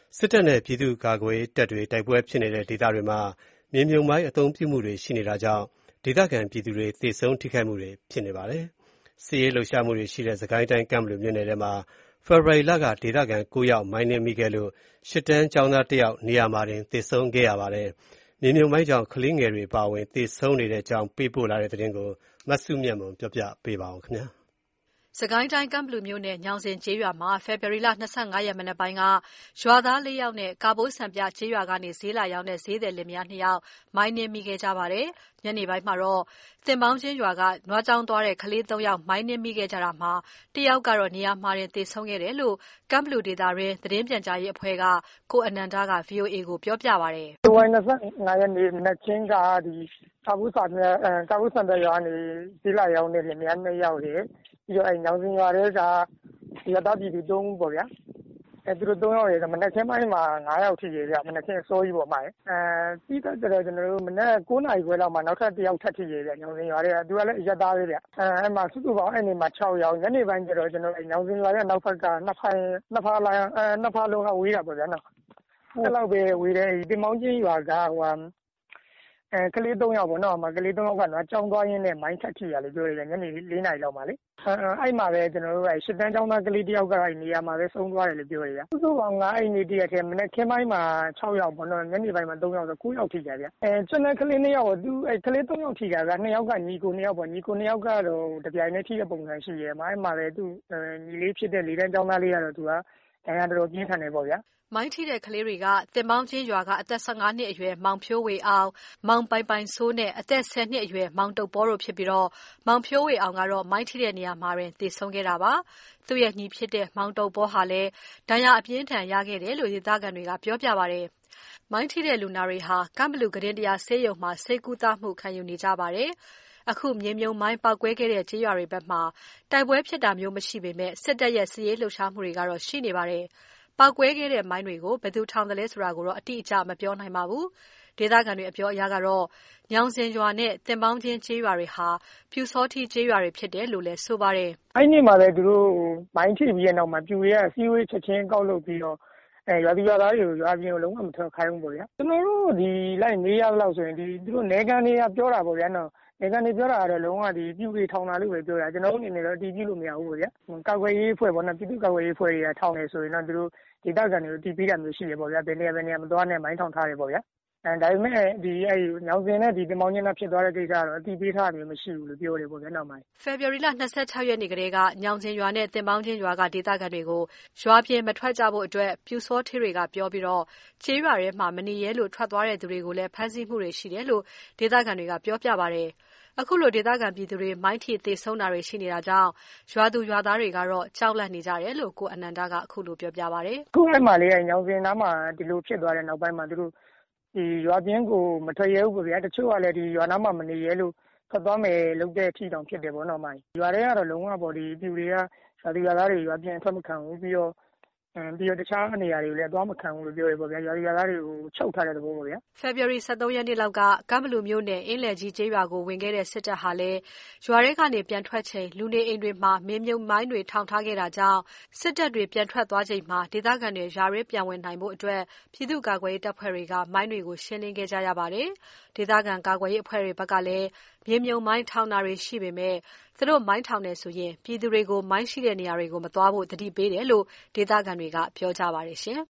စစ်တပ်နဲ့ပြည်သူ့ကာကွယ်ရေးတပ်တွေတိုက်ပွဲဖြစ်နေတဲ့ဒေသတွေမှာမြေမြှုပ်မိုင်းအသုံးပြုမှုတွေရှိနေတာကြောင့်ဒေသခံပြည်သူတွေသေဆုံးထိခိုက်မှုတွေဖြစ်နေပါတယ်။စစ်ရေးလှုပ်ရှားမှုတွေရှိတဲ့စစ်ကိုင်းတိုင်းကန့်ဘလူမြို့နယ်ထဲမှာဖေဖော်ဝါရီလကဒေသခံ9ယောက်မိုင်းနင်းမိခဲ့လို့ရှစ်တန်းကျောင်းသား1ယောက်နေရာမှာတင်သေဆုံးခဲ့ရပါတယ်။မြေမြှုပ်မိုင်းကြောင့်ကလေးငယ်တွေအပါအဝင်သေဆုံးနေတဲ့အကြောင်းပေးပို့လာတဲ့သတင်းကိုမစုမြတ်မွန်ပြောပြပေးပါမယ်။စကိုင်းတိုင်းကန့်ဘလူမြို့နယ်ညောင်ဇင်ကျေးရွာမှာဖေဖော်ဝါရီလ25ရက်မနက်ပိုင်းကရွာသား4ယောက်နဲ့ကာဘိုးစံပြကျေးရွာကနေဈေးလာရောက်တဲ့ဈေးသည်လင်မယား2ယောက်မိုင်းနင်းမိခဲ့ကြပါတယ်။ညနေပိုင်းမှာတော့သင်ပေါင်းချင်းရွာကနွားကျောင်းသွားတဲ့ကလေး3ယောက်မိုင်းနင်းမိခဲ့ကြတာမှာ1ယောက်ကတော့နေရာမှာတင်သေဆုံးခဲ့တယ်လို့ကန့်ဘလူဒေသရင်းသတင်းပြန်ကြားရေးအဖွဲ့ကကိုအနန္ဒာက VOA ကိုပြောပြပါတယ်။25ရက်နေ့မနက်ချင်းကကာဘိုးစံပြရွာကနေဈေးလာရောက်တဲ့လင်မယား2ယောက်ရယ်ပြီးတော့ညောင်ဇင်ရွာတွေကရတာပြည်သူ3ဦးပေါ့ဗျာသူတို့3ယောက်ရယ်မနက်ခင်းပိုင်းမှာ9ယောက်ထိရယ်ဗျမနက်ခင်းအစောကြီးပေါ့မှာပြီးတော့ကျွန်တော်တို့မနက်9နာရီခွဲလောက်မှာနောက်ထပ်1ယောက်ထပ်ထိရယ်ဗျညောင်ဇင်ရွာတွေကသူကလည်းရက်သားပဲဗျအဲ့မှာစုစုပေါင်းအဲ့နေမှာ6ယောက်ညနေပိုင်းကျတော့ကျွန်တော်ညောင်ဇင်ရွာရဲ့နောက်ဘက်ကနှစ်ဖာလုံးကဝေးတာပေါ့ဗျာနော်အဲ့လောက်ပဲဝေးတယ်ဒီမောင်ချင်းရွာကကလေး3ယောက်ပေါ့နော်ကလေး3ယောက်ကကျောင်းသွားရင်းနဲ့မိုင်းထက်ထိရလို့ပြောရတယ်ညနေ4နာရီလောက်မှာလေအဲ့မှာပဲကျွန်တော်တို့ရှစ်တန်းကျောင်းသားကလေး1ယောက်ကနေရာမှာပဲဆုံးသွားတယ်လို့ပြောရတယ်စုစုပေါင်း9အိမ်နေတရက်ထဲမနေ့ခင်းပိုင်းမှာ6ယောက်ပေါ့နော်ညနေပိုင်းမှာ3ယောက်ဆို9ယောက်ထိကြဗျကျွန်တော်ကလေး2ယောက်သူကလေး3ယောက်ထိကြဗျ2ယောက်ကညီကို2ယောက်ပေါ့ညီကို2ယောက်ကတော့တပြိုင်တည်းထိတဲ့ပုံစံရှိရဲအဲ့မှာပဲသူညီလေးဖြစ်တဲ့4တန်းကျောင်းသားလေးကတော့သူကတရားတော်ပြင်းထန်နေပေါ့ဗျာမိုင်းထိတဲ့ကလေးတွေကသင်ပေါင်းချင်းရွာကအသက်15နှစ်အရွယ်မောင်ဖြိုးဝေအောင်မောင်ပိုင်ပိုင်စိုးနဲ့အသက်10နှစ်အရွယ်မောင်တုပ်ပေါ်တို့ဖြစ်ပြီးတော့မောင်ဖြိုးဝေအောင်ကတော့မိုင်းထိတဲ့နေရာမှာတင်သေဆုံးခဲ့တာပါသူ့ရဲ့ညီဖြစ်တဲ့မောင်တုပ်ပေါ်ဟာလည်းဒဏ်ရာအပြင်းထန်ရခဲ့တယ်လို့ဒေသခံတွေကပြောပြပါတယ်မိုင်းထိတဲ့လူနာတွေဟာကန့်ဘလူကရင်တရားဆေးရုံမှာစိတ်ကူးသားမှုခံယူနေကြပါတယ်အခုမြေမြုံမိုင်းပောက်ကွဲခဲ့တဲ့ကြေးရွာတွေဘက်မှာတိုက်ပွဲဖြစ်တာမျိုးမရှိပေမဲ့စစ်တပ်ရဲ့စစ်ရေးလှုပ်ရှားမှုတွေကတော့ရှိနေပါတယ်ပောက်ကွဲခဲ့တဲ့မိုင်းတွေကိုဘယ်သူထောင်တယ်လဲဆိုတာကိုတော့အတိအကျမပြောနိုင်ပါဘူး။ဒေသခံတွေအပြောအရကတော့ညောင်စင်ရွာနဲ့တင်ပေါင်းချင်းကျေးရွာတွေဟာပြူစောထီကျေးရွာတွေဖြစ်တယ်လို့လည်းဆိုပါတယ်။အဲ့ဒီမှာလည်းသူတို့မိုင်းထိပြီးတဲ့နောက်မှာပြူတွေကစီးဝေးချက်ချင်းကောက်လုပ်ပြီးတော့ရွာသူရွာသားတွေကိုရွာပြင်ကိုလုံးဝမထွက်ခိုင်းဘူးပေါ့ဗျာ။ကျွန်တော်တို့ဒီလိုက်မေးရလောက်ဆိုရင်သူတို့နေကန်တွေကပြောတာပေါ့ဗျာနော်။နေကန်တွေပြောတာကတော့လုံးဝပြူတွေထောင်တာလို့ပဲပြောတာကျွန်တော်တို့အနေနဲ့တော့အတီးပြလို့မရဘူးပေါ့ဗျာ။ကာကွယ်ရေးအဖွဲ့ပေါ့နော်ပြည်သူ့ကာကွယ်ရေးအဖွဲ့တွေကထောင်နေဆိုရင်တော့သူတို့ဒေသခံတွေကိုတီးပေးတာမျိုးရှိတယ်ပေါ့ဗျာဘယ်နေရာမသွားနဲ့မိုင်းထောင်ထားတယ်ပေါ့ဗျာဒါပေမဲ့ညောင်စင်နဲ့တင်ပေါင်းချင်းနဲ့ဖြစ်သွားတဲ့ကိစ္စကတော့အတီးပေးထားမျိုးမရှိဘူးလို့ပြောတယ်ပေါ့ဗျာနောက်ပိုင်းဖေဖော်ဝါရီလ26ရက်နေ့ကတည်းကညောင်စင်ရွာနဲ့တင်ပေါင်းချင်းရွာကဒေသခံတွေကိုရွာပြင်မထွက်ကြဖို့အတွက်ပြူစောထီတွေကပြောပြီးတော့ကျေးရွာထဲမှာမနေရဲလို့ထွက်သွားတဲ့သူတွေကိုလည်းဖမ်းဆီးမှုတွေရှိတယ်လို့ဒေသခံတွေကပြောပြပါတယ်အခုလိုဒေသခံပြည်သူတွေမိုင်းထီသေဆုံးတာတွေရှိနေတာကြောင့်ရွာသူရွာသားတွေကတော့ကြောက်လန့်နေကြတယ်လို့ကိုအနန္ဒာကအခုလိုပြောပြပါတယ်။ခုအဲ့မှာလေညောင်စင်နားမှာဒီလိုဖြစ်သွားတဲ့နောက်ပိုင်းမှာသူတို့ဒီရွာပြင်းကိုမထွက်ရဲဘူးပေါ့ဗျာတချို့ကလည်းဒီရွာနားမှာမနေရဲလို့ထွက်သွားမယ်လုပ်တဲ့အထီတောင်ဖြစ်တယ်ပေါ့နော်မိုင်းရွာတွေကတော့လုံးဝပေါ့ဒီပြူတွေကရွာသူရွာသားတွေရွာပြင်းထွက်မခံဘူးပြီးတော့တခြားနေရာတွေကိုလည်းသွားမခံဘူးလို့ပြောရပေါ့ဗျာရွာသားတွေကိုချုပ်ထားတဲ့သဘောပေါ့ဗျာဖေဖော်ဝါရီ23ရက်နေ့လောက်ကကမ်ဘလူမြို့နယ်အင်းလယ်ကြီးကျေးရွာကိုဝင်ခဲ့တဲ့စစ်တပ်ဟာလည်းရွာထဲကနေပြန်ထွက်ချိန်လူနေအိမ်တွေမှာမင်းမြုံမိုင်းတွေထောင်ထားခဲ့တာကြောင့်စစ်တပ်တွေပြန်ထွက်သွားချိန်မှာဒေသခံတွေရွာရဲပြန်ဝင်နိုင်ဖို့အတွက်ပြည်သူ့ကာကွယ်ရေးတပ်ဖွဲ့တွေကမိုင်းတွေကိုရှင်းလင်းခဲ့ကြရပါတယ်ဒေသခံကာကွယ်ရေးအဖွဲ့တွေဘက်ကလည်းမြေမြုံမိုင်းထောင်တာတွေရှိပေမဲ့သူတို့မိုင်းထောင်နေဆိုရင်ပြည်သူတွေကိုမိုင်းရှိတဲ့နေရာတွေကိုမသွားဖို့တတိပေးတယ်လို့ဒေသခံတွေကပြောကြပါတယ်ရှင်